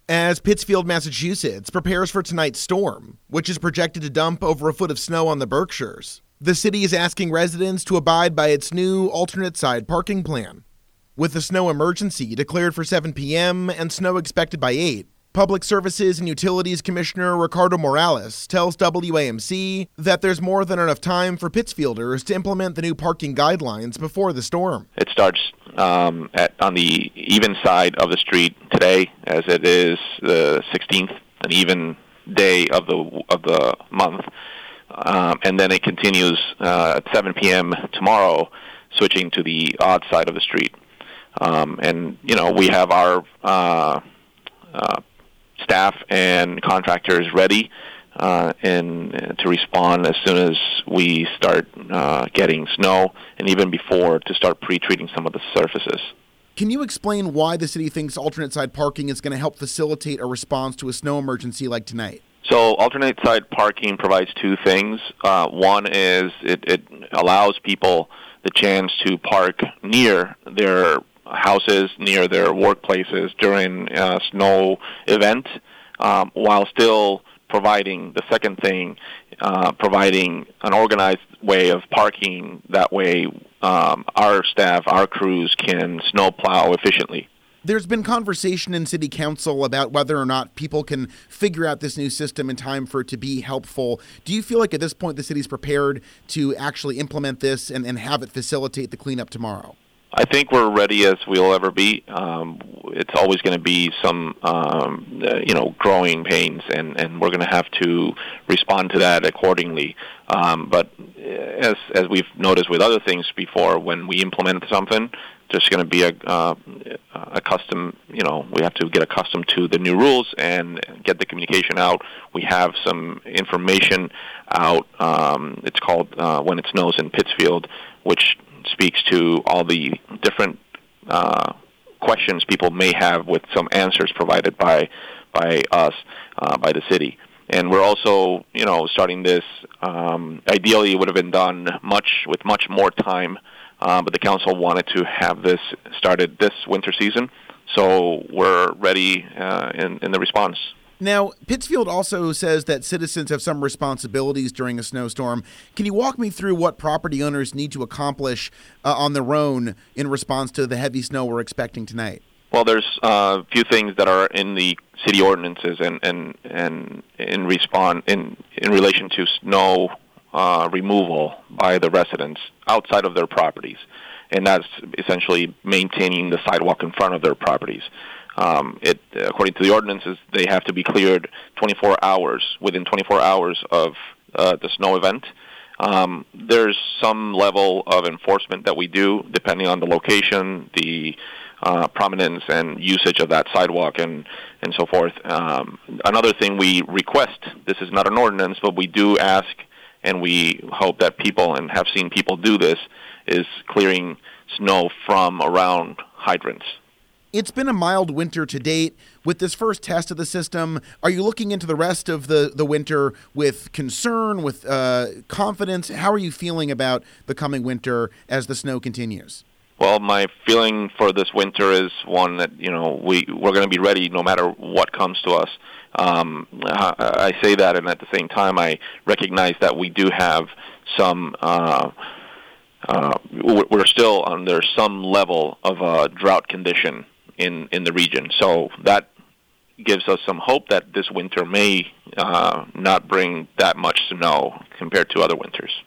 As Pittsfield, Massachusetts prepares for tonight's storm, which is projected to dump over a foot of snow on the Berkshires, the city is asking residents to abide by its new alternate side parking plan. With the snow emergency declared for 7 p.m. and snow expected by 8, Public Services and Utilities Commissioner Ricardo Morales tells WAMC that there's more than enough time for Pittsfielders to implement the new parking guidelines before the storm. It starts on the even side of the street today, as it is the 16th, an even day of the month, and then it continues at 7 p.m. tomorrow, switching to the odd side of the street. And we have our staff and contractors ready and to respond as soon as we start getting snow, and even before, to start pre-treating some of the surfaces. Can you explain why the city thinks alternate side parking is going to help facilitate a response to a snow emergency like tonight? So alternate side parking provides two things. One is it allows people the chance to park near their houses, near their workplaces during a snow event, while still providing the second thing, providing an organized way of parking. That way our staff, our crews can snow plow efficiently. There's been conversation in City Council about whether or not people can figure out this new system in time for it to be helpful. Do you feel like at this point the city's prepared to actually implement this and have it facilitate the cleanup tomorrow? I think we're ready as we'll ever be. It's always going to be some, growing pains, and we're going to have to respond to that accordingly. But as we've noticed with other things before, when we implement something, there's going to be a custom, we have to get accustomed to the new rules and get the communication out. We have some information out. It's called When It Snows in Pittsfield, which speaks to all the different questions people may have, with some answers provided by us, by the city. And we're also, starting this. Ideally, it would have been done with much more time, but the council wanted to have this started this winter season, so we're ready in the response. Now, Pittsfield also says that citizens have some responsibilities during a snowstorm. Can you walk me through what property owners need to accomplish on their own in response to the heavy snow we're expecting tonight? Well, there's a few things that are in the city ordinances and in relation to snow removal by the residents outside of their properties, and that's essentially maintaining the sidewalk in front of their properties. According to the ordinances, they have to be cleared within 24 hours of the snow event. There's some level of enforcement that we do, depending on the location, the prominence and usage of that sidewalk, and so forth. Another thing we request, this is not an ordinance, but we do ask, and we hope that people, and have seen people do this, is clearing snow from around hydrants. It's been a mild winter to date. With this first test of the system, are you looking into the rest of the winter with concern, with confidence? How are you feeling about the coming winter as the snow continues? Well, my feeling for this winter is one that, we're going to be ready no matter what comes to us. I say that, and at the same time, I recognize that we do have some we're still under some level of a drought condition in the region. So that gives us some hope that this winter may not bring that much snow compared to other winters.